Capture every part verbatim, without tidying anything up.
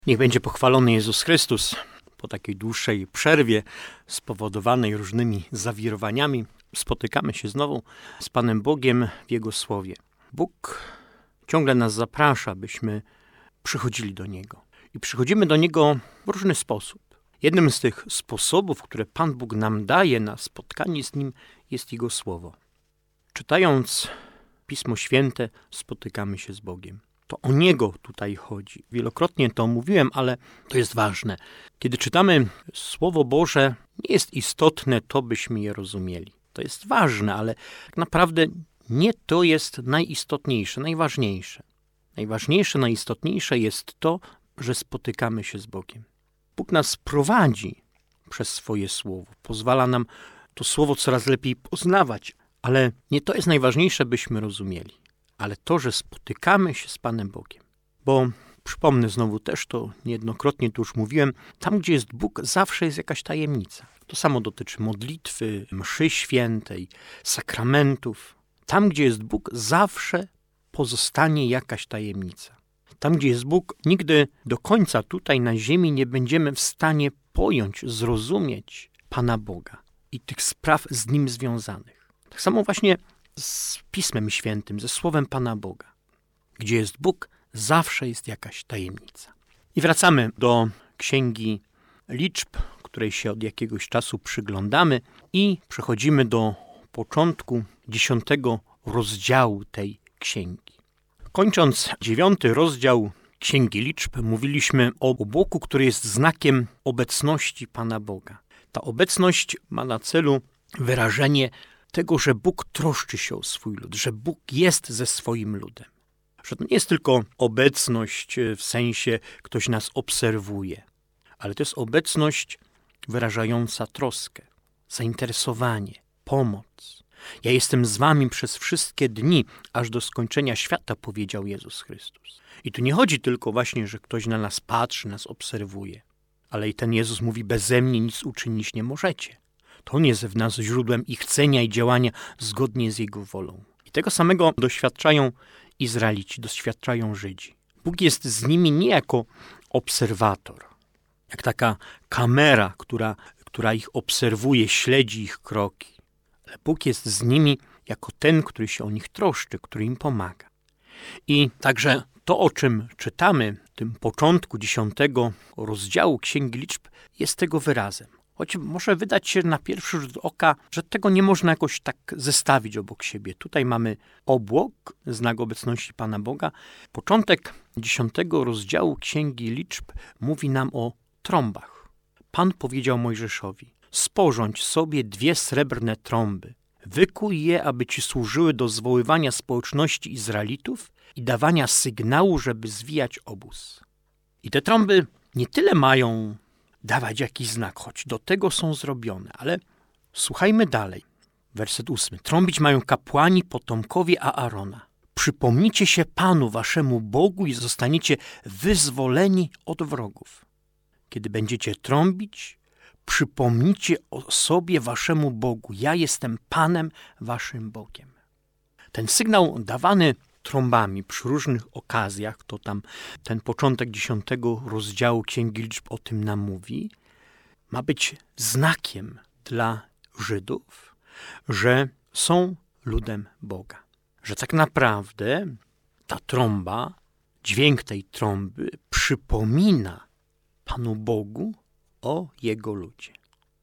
Niech będzie pochwalony Jezus Chrystus. Po takiej dłuższej przerwie spowodowanej różnymi zawirowaniami spotykamy się znowu z Panem Bogiem w Jego Słowie. Bóg ciągle nas zaprasza, byśmy przychodzili do Niego. I przychodzimy do Niego w różny sposób. Jednym z tych sposobów, które Pan Bóg nam daje na spotkanie z Nim, jest Jego Słowo. Czytając Pismo Święte, spotykamy się z Bogiem. To o Niego tutaj chodzi. Wielokrotnie to mówiłem, ale to jest ważne. Kiedy czytamy Słowo Boże, nie jest istotne to, byśmy je rozumieli. To jest ważne, ale tak naprawdę nie to jest najistotniejsze, najważniejsze. Najważniejsze, najistotniejsze jest to, że spotykamy się z Bogiem. Bóg nas prowadzi przez swoje Słowo. Pozwala nam to Słowo coraz lepiej poznawać, ale nie to jest najważniejsze, byśmy rozumieli. Ale to, że spotykamy się z Panem Bogiem. Bo przypomnę znowu też, to niejednokrotnie tu już mówiłem, tam gdzie jest Bóg, zawsze jest jakaś tajemnica. To samo dotyczy modlitwy, mszy świętej, sakramentów. Tam gdzie jest Bóg, zawsze pozostanie jakaś tajemnica. Tam gdzie jest Bóg, nigdy do końca tutaj na ziemi nie będziemy w stanie pojąć, zrozumieć Pana Boga i tych spraw z Nim związanych. Tak samo właśnie z Pismem Świętym, ze Słowem Pana Boga. Gdzie jest Bóg, zawsze jest jakaś tajemnica. I wracamy do Księgi Liczb, której się od jakiegoś czasu przyglądamy i przechodzimy do początku dziesiątego rozdziału tej księgi. Kończąc dziewiąty rozdział Księgi Liczb, mówiliśmy o obłoku, który jest znakiem obecności Pana Boga. Ta obecność ma na celu wyrażenie tego, że Bóg troszczy się o swój lud, że Bóg jest ze swoim ludem. Że to nie jest tylko obecność w sensie ktoś nas obserwuje, ale to jest obecność wyrażająca troskę, zainteresowanie, pomoc. Ja jestem z wami przez wszystkie dni, aż do skończenia świata, powiedział Jezus Chrystus. I tu nie chodzi tylko właśnie, że ktoś na nas patrzy, nas obserwuje, ale i ten Jezus mówi, beze mnie nic uczynić nie możecie. To On jest w nas źródłem ich chcenia i działania zgodnie z Jego wolą. I tego samego doświadczają Izraelici, doświadczają Żydzi. Bóg jest z nimi nie jako obserwator, jak taka kamera, która, która ich obserwuje, śledzi ich kroki. Ale Bóg jest z nimi jako ten, który się o nich troszczy, który im pomaga. I także to, o czym czytamy w tym początku dziesiątego rozdziału Księgi Liczb, jest tego wyrazem. Choć może wydać się na pierwszy rzut oka, że tego nie można jakoś tak zestawić obok siebie. Tutaj mamy obłok, znak obecności Pana Boga. Początek dziesiątego rozdziału Księgi Liczb mówi nam o trąbach. Pan powiedział Mojżeszowi, sporządź sobie dwie srebrne trąby. Wykuj je, aby ci służyły do zwoływania społeczności Izraelitów i dawania sygnału, żeby zwijać obóz. I te trąby nie tyle mają dawać jakiś znak, choć do tego są zrobione. Ale słuchajmy dalej. Werset ósmy. Trąbić mają kapłani, potomkowie Aarona. Przypomnijcie się Panu, waszemu Bogu i zostaniecie wyzwoleni od wrogów. Kiedy będziecie trąbić, przypomnijcie o sobie waszemu Bogu. Ja jestem Panem, waszym Bogiem. Ten sygnał dawany trąbami przy różnych okazjach, to tam ten początek dziesiątego rozdziału Księgi Liczb o tym nam mówi, ma być znakiem dla Żydów, że są ludem Boga. Że tak naprawdę ta trąba, dźwięk tej trąby przypomina Panu Bogu o Jego ludzie.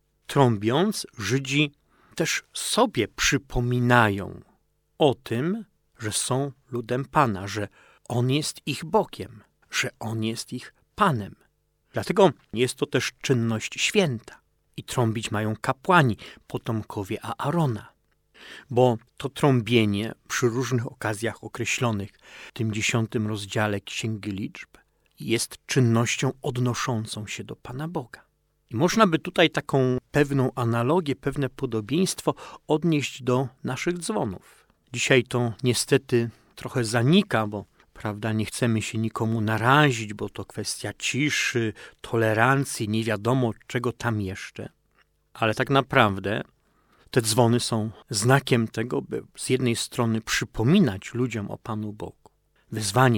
Trąbiąc, Żydzi też sobie przypominają o tym, że są ludem Pana, że On jest ich Bogiem, że On jest ich Panem. Dlatego jest to też czynność święta. I trąbić mają kapłani, potomkowie Aarona. Bo to trąbienie przy różnych okazjach określonych w tym dziesiątym rozdziale Księgi Liczb jest czynnością odnoszącą się do Pana Boga. I można by tutaj taką pewną analogię, pewne podobieństwo odnieść do naszych dzwonów. Dzisiaj to niestety trochę zanika, bo prawda, nie chcemy się nikomu narazić, bo to kwestia ciszy, tolerancji, nie wiadomo czego tam jeszcze. Ale tak naprawdę te dzwony są znakiem tego, by z jednej strony przypominać ludziom o Panu Bogu. Wezwanie na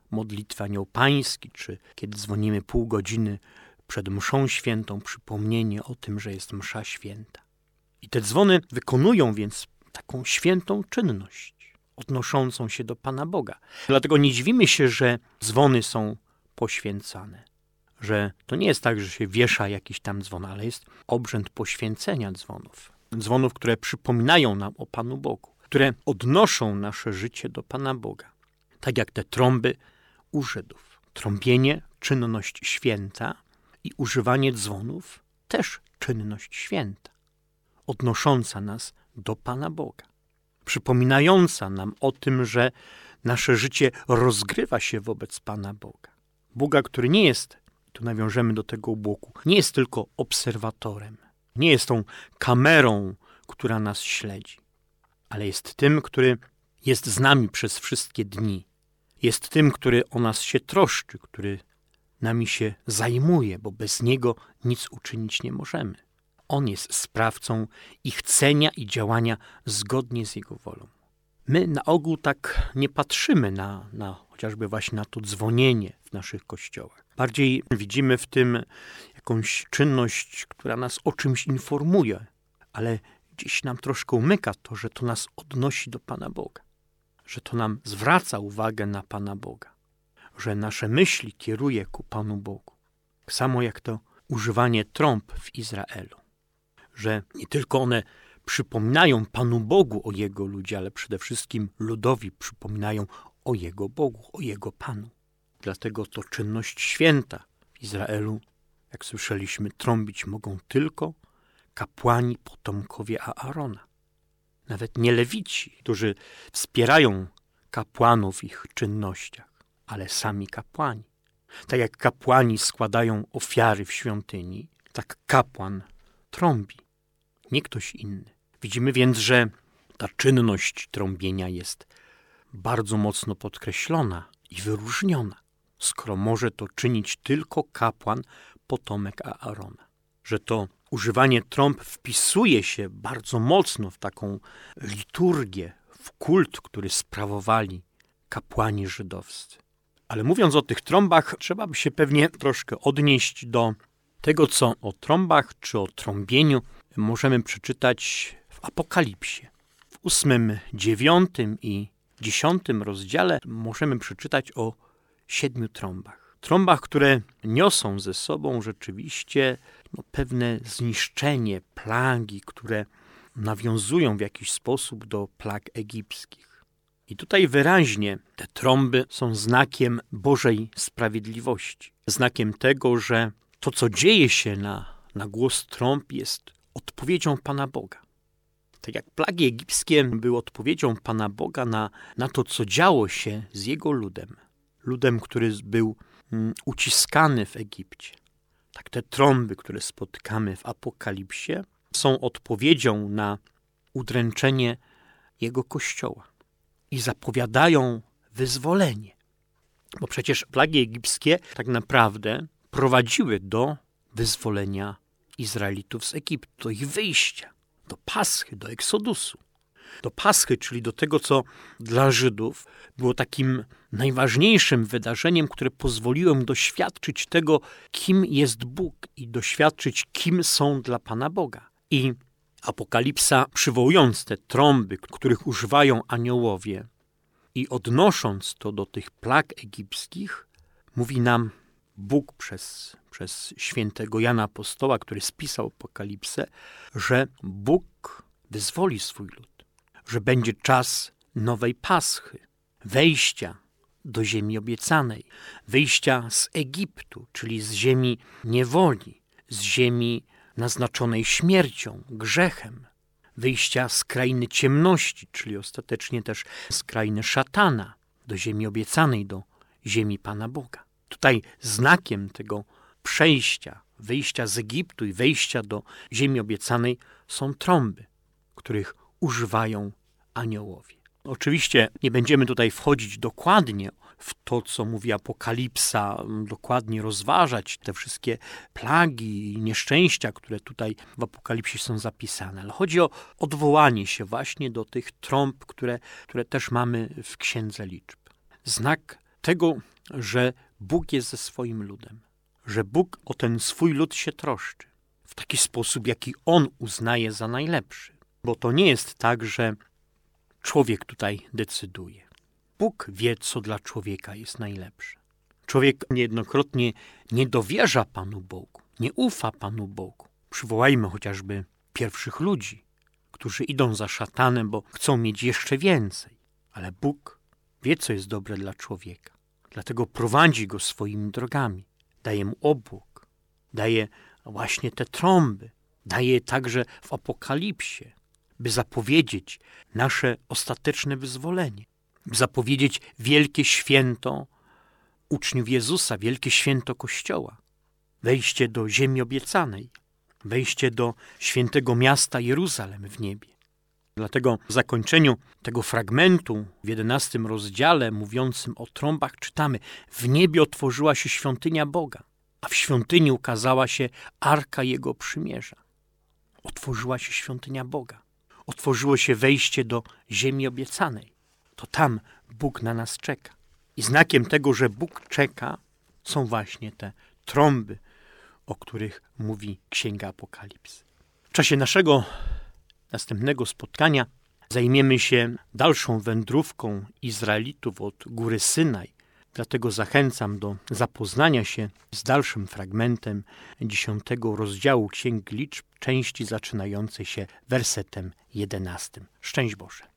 modlitwy Anioł Pański, czy kiedy dzwonimy pół godziny przed mszą świętą, przypomnienie o tym, że jest msza święta. I te dzwony wykonują więc taką świętą czynność, odnoszącą się do Pana Boga. Dlatego nie dziwimy się, że dzwony są poświęcane. Że to nie jest tak, że się wiesza jakiś tam dzwon, ale jest obrzęd poświęcenia dzwonów. Dzwonów, które przypominają nam o Panu Bogu, które odnoszą nasze życie do Pana Boga. Tak jak te trąby u Żydów. Trąbienie, czynność święta i używanie dzwonów też czynność święta, odnosząca nas do Pana Boga, przypominająca nam o tym, że nasze życie rozgrywa się wobec Pana Boga. Boga, który nie jest, tu nawiążemy do tego obłoku, nie jest tylko obserwatorem, nie jest tą kamerą, która nas śledzi, ale jest tym, który jest z nami przez wszystkie dni. Jest tym, który o nas się troszczy, który nami się zajmuje, bo bez Niego nic uczynić nie możemy. On jest sprawcą ich chcenia i działania zgodnie z Jego wolą. My na ogół tak nie patrzymy na, na chociażby właśnie na to dzwonienie w naszych kościołach. Bardziej widzimy w tym jakąś czynność, która nas o czymś informuje, ale gdzieś nam troszkę umyka to, że to nas odnosi do Pana Boga, że to nam zwraca uwagę na Pana Boga, że nasze myśli kieruje ku Panu Bogu. Tak samo jak to używanie trąb w Izraelu, że nie tylko one przypominają Panu Bogu o Jego ludzie, ale przede wszystkim ludowi przypominają o Jego Bogu, o Jego Panu. Dlatego to czynność święta w Izraelu, jak słyszeliśmy, trąbić mogą tylko kapłani, potomkowie Aarona. Nawet nie lewici, którzy wspierają kapłanów w ich czynnościach, ale sami kapłani. Tak jak kapłani składają ofiary w świątyni, tak kapłan trąbi, nie ktoś inny. Widzimy więc, że ta czynność trąbienia jest bardzo mocno podkreślona i wyróżniona, skoro może to czynić tylko kapłan, potomek Aarona. Że to używanie trąb wpisuje się bardzo mocno w taką liturgię, w kult, który sprawowali kapłani żydowscy. Ale mówiąc o tych trąbach, trzeba by się pewnie troszkę odnieść do tego, co o trąbach czy o trąbieniu możemy przeczytać w Apokalipsie. W ósmym, dziewiątym i dziesiątym rozdziale możemy przeczytać o siedmiu trąbach. Trąbach, które niosą ze sobą rzeczywiście no, pewne zniszczenie, plagi, które nawiązują w jakiś sposób do plag egipskich. I tutaj wyraźnie te trąby są znakiem Bożej sprawiedliwości. Znakiem tego, że to, co dzieje się na, na głos trąb, jest odpowiedzią Pana Boga. Tak jak plagi egipskie były odpowiedzią Pana Boga na, na to, co działo się z Jego ludem. Ludem, który był mm, uciskany w Egipcie. Tak te trąby, które spotykamy w Apokalipsie, są odpowiedzią na udręczenie Jego Kościoła. I zapowiadają wyzwolenie. Bo przecież plagi egipskie tak naprawdę prowadziły do wyzwolenia Izraelitów z Egiptu, do ich wyjścia, do Paschy, do Eksodusu. Do Paschy, czyli do tego, co dla Żydów było takim najważniejszym wydarzeniem, które pozwoliło im doświadczyć tego, kim jest Bóg i doświadczyć, kim są dla Pana Boga. I Apokalipsa, przywołując te trąby, których używają aniołowie i odnosząc to do tych plag egipskich, mówi nam Bóg przez, przez świętego Jana Apostoła, który spisał Apokalipsę, że Bóg wyzwoli swój lud, że będzie czas nowej Paschy, wejścia do ziemi obiecanej, wyjścia z Egiptu, czyli z ziemi niewoli, z ziemi naznaczonej śmiercią, grzechem, wyjścia z krainy ciemności, czyli ostatecznie też z krainy szatana, do ziemi obiecanej, do ziemi Pana Boga. Tutaj znakiem tego przejścia, wyjścia z Egiptu i wejścia do ziemi obiecanej są trąby, których używają aniołowie. Oczywiście nie będziemy tutaj wchodzić dokładnie w to, co mówi Apokalipsa, dokładnie rozważać te wszystkie plagi i nieszczęścia, które tutaj w Apokalipsie są zapisane. Ale chodzi o odwołanie się właśnie do tych trąb, które, które też mamy w Księdze Liczb. Znak tego, że Bóg jest ze swoim ludem, że Bóg o ten swój lud się troszczy w taki sposób, jaki On uznaje za najlepszy. Bo to nie jest tak, że człowiek tutaj decyduje. Bóg wie, co dla człowieka jest najlepsze. Człowiek niejednokrotnie nie dowierza Panu Bogu, nie ufa Panu Bogu. Przywołajmy chociażby pierwszych ludzi, którzy idą za szatanem, bo chcą mieć jeszcze więcej. Ale Bóg wie, co jest dobre dla człowieka. Dlatego prowadzi go swoimi drogami. Daje mu obłok, daje właśnie te trąby, daje także w Apokalipsie, by zapowiedzieć nasze ostateczne wyzwolenie, by zapowiedzieć wielkie święto uczniów Jezusa, wielkie święto Kościoła, wejście do ziemi obiecanej, wejście do świętego miasta Jeruzalem w niebie. Dlatego w zakończeniu tego fragmentu w jedenastym rozdziale mówiącym o trąbach czytamy: w niebie otworzyła się świątynia Boga, a w świątyni ukazała się Arka Jego Przymierza. Otworzyła się świątynia Boga. Otworzyło się wejście do ziemi obiecanej. To tam Bóg na nas czeka. I znakiem tego, że Bóg czeka, są właśnie te trąby, o których mówi Księga Apokalipsy. W czasie naszego następnego spotkania zajmiemy się dalszą wędrówką Izraelitów od góry Synaj. Dlatego zachęcam do zapoznania się z dalszym fragmentem dziesiątego rozdziału Księgi Liczb, części zaczynającej się wersetem jedenastym. Szczęść Boże.